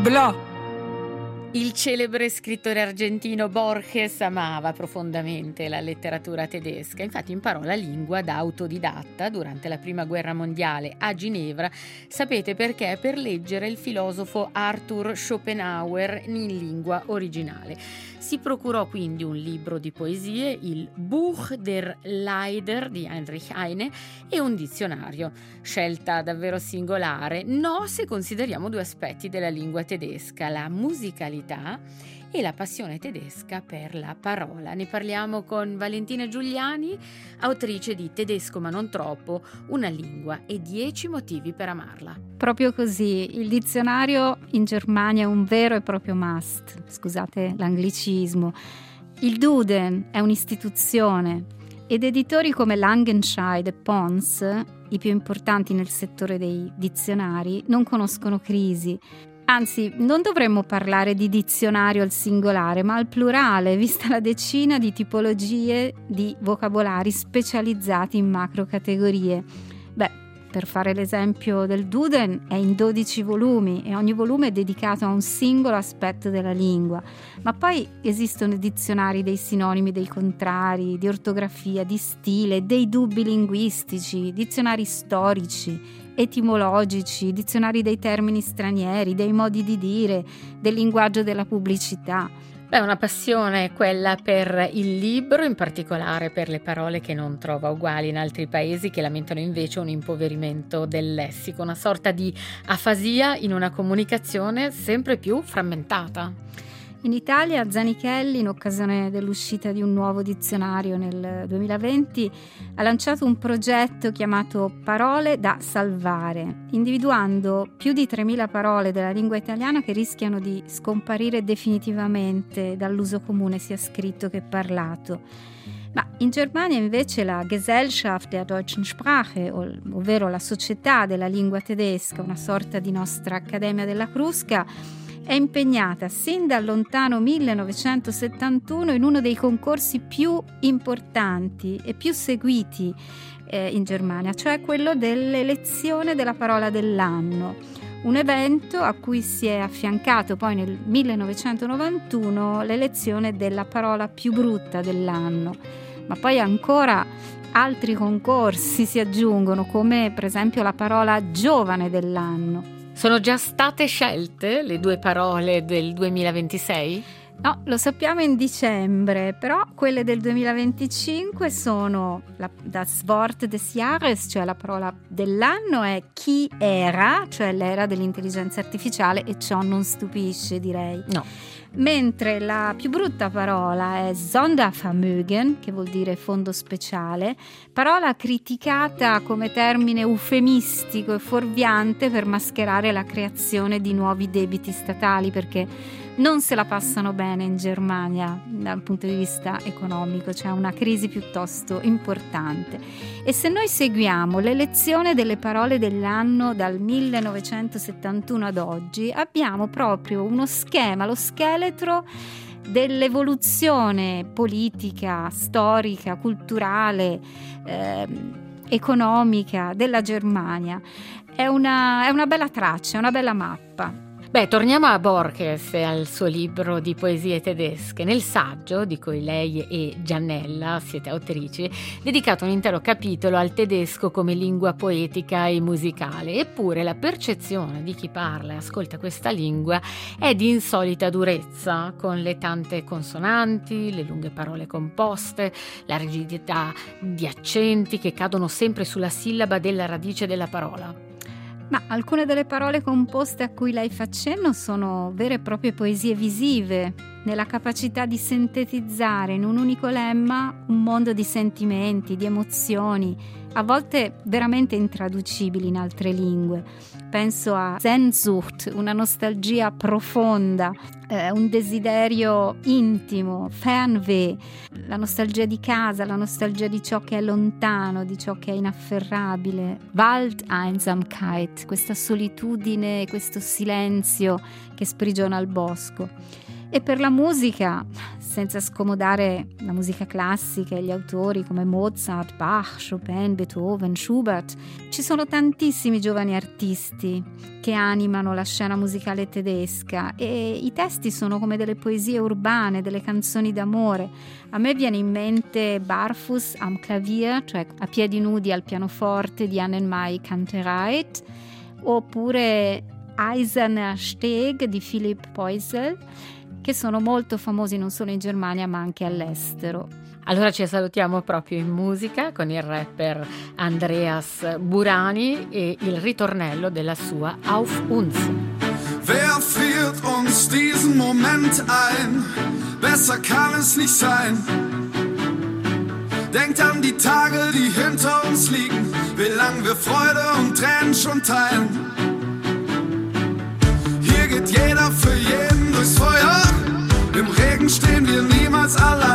bla. Il celebre scrittore argentino Borges amava profondamente la letteratura tedesca, infatti imparò la lingua da autodidatta durante la Prima Guerra Mondiale a Ginevra. Sapete perché? Per leggere il filosofo Arthur Schopenhauer in lingua originale. Si procurò quindi un libro di poesie, il Buch der Lieder di Heinrich Heine, e un dizionario. Scelta davvero singolare, no se consideriamo due aspetti della lingua tedesca, la musicalità e la passione tedesca per la parola. Ne parliamo con Valentina Giuliani, autrice di Tedesco ma non troppo, una lingua e 10 motivi per amarla. Proprio così, il dizionario in Germania è un vero e proprio must, scusate l'anglicismo. Il Duden è un'istituzione ed editori come Langenscheidt e Pons, i più importanti nel settore dei dizionari, non conoscono crisi. Anzi, non dovremmo parlare di dizionario al singolare, ma al plurale, vista la decina di tipologie di vocabolari specializzati in macrocategorie. Per fare l'esempio del Duden, è in 12 volumi e ogni volume è dedicato a un singolo aspetto della lingua. Ma poi esistono dizionari dei sinonimi, dei contrari, di ortografia, di stile, dei dubbi linguistici, dizionari storici, etimologici, dizionari dei termini stranieri, dei modi di dire, del linguaggio della pubblicità. Una passione quella per il libro, in particolare per le parole che non trova uguali in altri paesi, che lamentano invece un impoverimento del lessico, una sorta di afasia in una comunicazione sempre più frammentata. In Italia Zanichelli, in occasione dell'uscita di un nuovo dizionario nel 2020, ha lanciato un progetto chiamato Parole da salvare, individuando più di 3.000 parole della lingua italiana che rischiano di scomparire definitivamente dall'uso comune sia scritto che parlato. Ma in Germania invece la Gesellschaft der deutschen Sprache, ovvero la Società della Lingua Tedesca, una sorta di nostra Accademia della Crusca, è impegnata sin dal lontano 1971 in uno dei concorsi più importanti e più seguiti in Germania, cioè quello dell'elezione della parola dell'anno. Un evento a cui si è affiancato poi nel 1991 l'elezione della parola più brutta dell'anno. Ma poi ancora altri concorsi si aggiungono, come per esempio la parola giovane dell'anno. Sono già state scelte le 2 parole del 2026? No, lo sappiamo in dicembre, però quelle del 2025 sono das Wort des Jahres, cioè la parola dell'anno è chi era, cioè l'era dell'intelligenza artificiale, e ciò non stupisce, direi. No. Mentre la più brutta parola è Sondervermögen, che vuol dire fondo speciale, parola criticata come termine eufemistico e fuorviante per mascherare la creazione di nuovi debiti statali, perché non se la passano bene in Germania dal punto di vista economico, c'è una crisi piuttosto importante. E se noi seguiamo l'elezione delle parole dell'anno dal 1971 ad oggi, abbiamo proprio uno schema, lo scheletro dell'evoluzione politica, storica, culturale, economica della Germania. È una bella traccia, è una bella mappa. Torniamo a Borges e al suo libro di poesie tedesche. Nel saggio, di cui lei e Giannella siete autrici, dedicato un intero capitolo al tedesco come lingua poetica e musicale. Eppure la percezione di chi parla e ascolta questa lingua è di insolita durezza, con le tante consonanti, le lunghe parole composte, la rigidità di accenti che cadono sempre sulla sillaba della radice della parola. Ma alcune delle parole composte a cui lei fa cenno sono vere e proprie poesie visive, nella capacità di sintetizzare in un unico lemma un mondo di sentimenti, di emozioni, a volte veramente intraducibili in altre lingue. Penso a Sehnsucht, una nostalgia profonda, un desiderio intimo, Fernweh, la nostalgia di casa, la nostalgia di ciò che è lontano, di ciò che è inafferrabile, Waldeinsamkeit, questa solitudine, questo silenzio che sprigiona il bosco. E per la musica, senza scomodare la musica classica e gli autori come Mozart, Bach, Chopin, Beethoven, Schubert, ci sono tantissimi giovani artisti che animano la scena musicale tedesca e i testi sono come delle poesie urbane, delle canzoni d'amore. A me viene in mente Barfuß am Klavier, cioè a piedi nudi al pianoforte di Annemarie Kantereit, oppure Eiserner Steg di Philipp Poisel, che sono molto famosi non solo in Germania ma anche all'estero. Allora ci salutiamo proprio in musica con il rapper Andreas Burani e il ritornello della sua Auf uns. Wer friert uns diesen Moment ein? Besser kann es nicht sein. Denkt an die Tage, die hinter uns liegen, wie lang wir Freude und Tränen schon teilen. Hier geht jeder für jeden durchs Feuer. Im Regen stehen wir niemals allein.